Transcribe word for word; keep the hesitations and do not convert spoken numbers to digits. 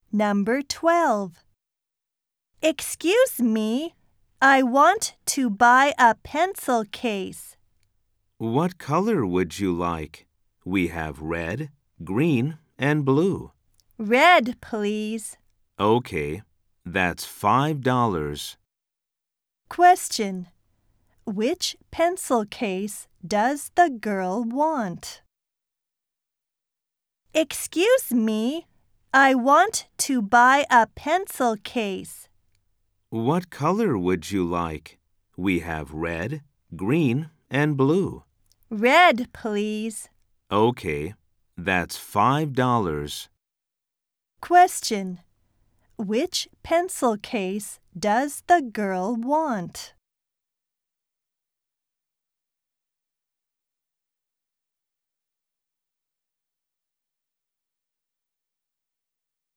Number twelve. Excuse me, I want to buy a pencil case. What color would you like? We have red, green, and blue. Red, please. Okay, that's five dollars. Question. Which pencil case does the girl want? Excuse me, I want to buy a pencil case. What color would you like? We have red, green, and blue. Red, please. Okay, that's five dollars. Question. Which pencil case does the girl want?